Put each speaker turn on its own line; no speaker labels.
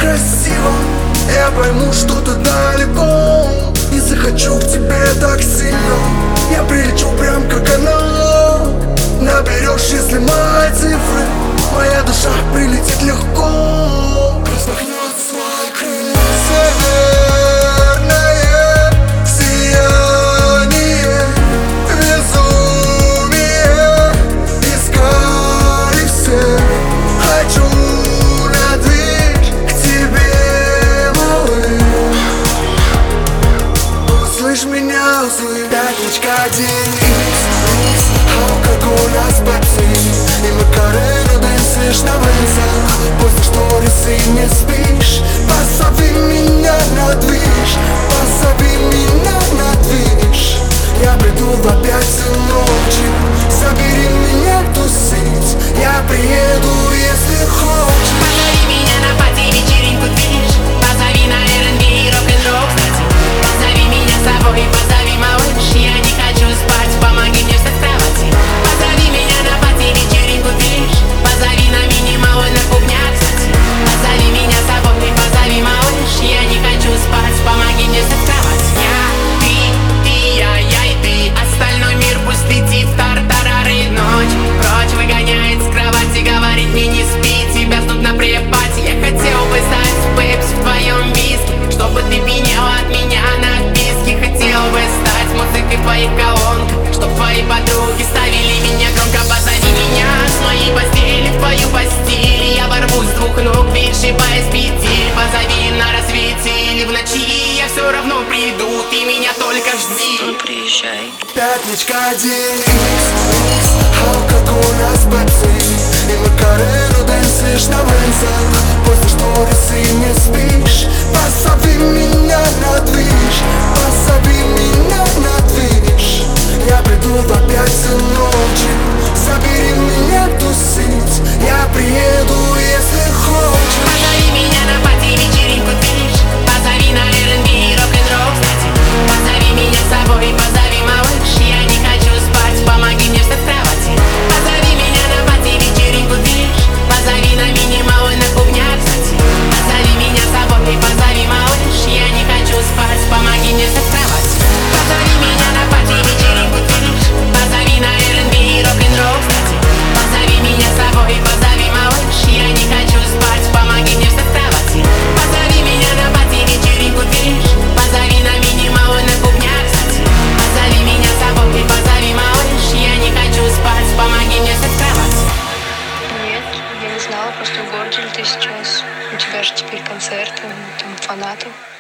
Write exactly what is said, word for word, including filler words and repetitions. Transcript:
красиво, я пойму, что ты далеко, и захочу к тебе так сильно. Я прилечу прям как она. Наберешь, если мои цифры, моя душа прилетит легко, распахнет свои крылья. Северное сияние, безумие, искали все. Хочу на дверь к тебе, малыш. Услышь меня, услышь. Пятничка, день икс, ау, как у нас бациль. И мы Карена дэнсишь на вензах. После шторисы не спишь. Позови меня на движ, позови меня на движ. Я приду в опять ночи, забери меня тусить. Я приеду, если хочешь.
Позови меня на пати, вечеринку движ. Позови на эр энд би и рок-н-ролл, кстати. Позови меня с собой, позови, малыш. Я не хочу спать, помоги мне встать с кровати. Позови меня на пати, вечеринку движ. Позови на минимал и на клубняк, кстати. Позови меня с собой, позови, малыш. Я не хочу спать, помоги мне встать с кровати. Я, ты, ты, я, я и ты. Остальной мир пусть летит в тартарары. Ночь прочь выгоняет с кровати, говорит мне не спи, тебя ждут на препате. Я хотел бы стать пепси в твоем виске, чтобы ты пьянела от меня на отписке. Хотел бы стать музыкой в твоих колонках, чтоб твои подруги ставили меня громко. Позови меня с моей постели в твою постель. Я ворвусь с двух ног, перешибаясь петель. Позови на рассвете или в ночи, я все равно приду, ты меня только жди.
Приезжай.
Пятничка, день икс, ау, как у нас бациль. И мы Карену дэнсишь на вензах. После шторисы не спишь. Позови меня на движ, позови меня на движ. Я приду в опять ночи, забери меня тусить. Я приеду, если хочешь.
Позови меня на пати, вечеринку движ. Позови на эр энд би и рок-н-ролл, кстати. Позови меня с собой, позови, малыш. Я не хочу спать, помоги мне встать с кровати. Позови меня на пати, вечеринку движ. Позови на минимал и на клубняк, кстати. Позови меня с собой, позови, малыш. Я не хочу спать, помоги мне встать с кровати. Позови меня на пати, вечеринку движ. Позови на эр энд би и рок-н-ролл, кстати. Позови меня с собой, позови, малыш. Я не хочу спать, помоги мне встать с кровати. Позови меня на пати, вечеринку движ. Позови на минимал и на клубняк, кстати. Позови меня с собой, позови, малыш. Я не хочу спать, помоги мне встать с кровати.
Нет, я не знала, просто в городе ли ты сейчас. У тебя же теперь концерты, там фанатов.